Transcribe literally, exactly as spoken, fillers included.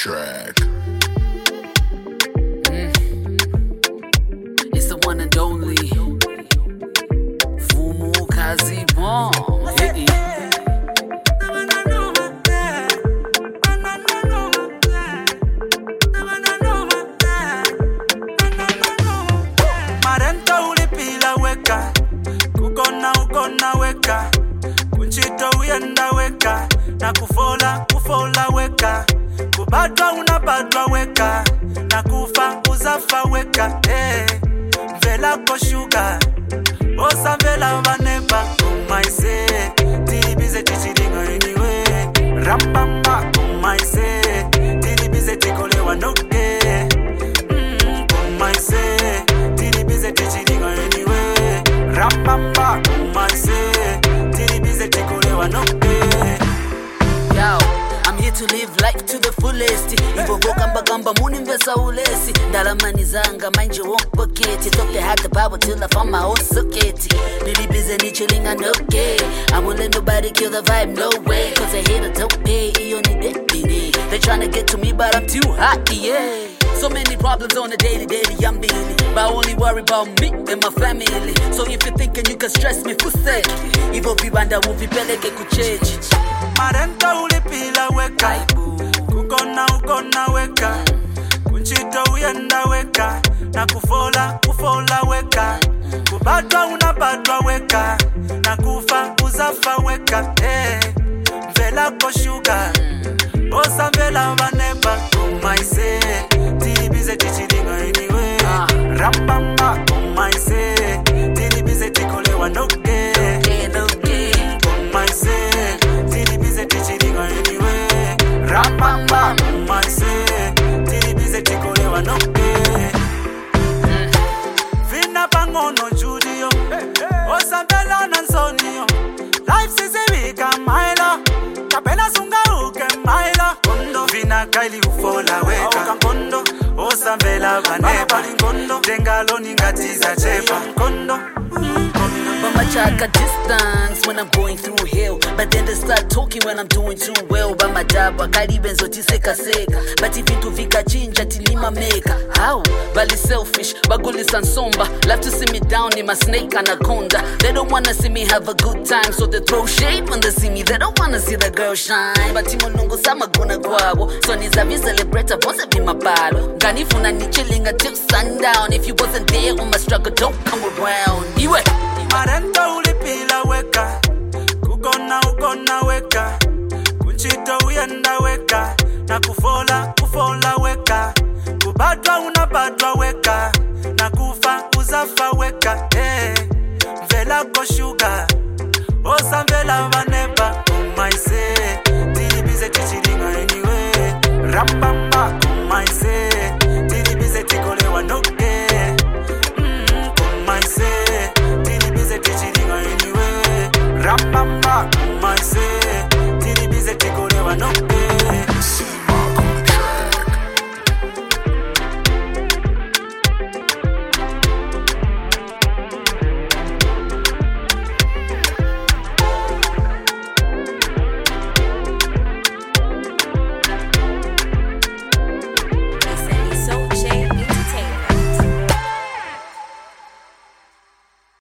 track. Mm. It's the one and only Fumu Kazi Bomb. Hey. Marenta ulipila weka, kukona ukona weka, kunchito uyenda weka, na kufola kufola weka, kubadwa unabadwa weka, na kufa uzafa weka. Hey, vela koshuka, osa vela vanepa, kumaise, tilibize tichilinga anyway, rambamba kumaise, tilibize tikole wanoke, mm, kumaise, tilibize tichilinga anyway, rambamba kumaise, tilibize tikole wanoke. Yo, I'm here to live life to the fullest. Ivo gamba gamba muni mvesa ulesi. Ndalamani zanga mind your own pocket. Thought they had the power till I found my own socket. Really busy ni chilling and okay. I won't let nobody kill the vibe, no way. Cause I hate a dope pay, you need that bini. They tryna get to me but I'm too hot, yeah. So many problems on a daily, daily, I'm busy. But I only worry about me and my family. So if you're thinking you can stress me, fuseki. Ivo vibanda uvipeleke kuchechi. Marenta ulipila weka, kukona ukona weka, kunchito uyenda weka, na kufola kufola weka, kubadwa unabadwa weka, na kufa uzafa weka. Hey, vela koshuka, osa vela vanepa, kumaise, tilibize tichilinga anyway, rambamba kumaise, tilibize tikole wanoke, kumaise, tilibize tichilinga anyway, rambamba kumaise, tilibize tikole wanoke. Vina pangono judio, osa vela nansonio, life sizibika maila, kapena sunga uke maila, kondo vina kaili ufola weka, kondo osa vela vanepa, kondo tengalo ningatiza chepa, kondo Mama chaka distance when I'm going through hell. But then they start talking when I'm doing too well. But my dad wakali benzo tiseka seka. But if into vika chinja tilima meka. How? Bali selfish, baguli sansomba. Love to see me down in my snake anaconda. They don't wanna see me have a good time, so they throw shade when they see me. They don't wanna see the girl shine. But timo nungu sama guna guabo. So nizavi celebrate pose be my balo. Ganifuna ni chilling until sundown. If you wasn't there on my struggle, don't come around. Iwe. Marenta ulipila weka, kukona ukona weka, kunchito uyenda weka, na kufola kufola weka, kubadwa unabadwa weka, na kufa uzafa weka. Hey, vela koshuka, osa vela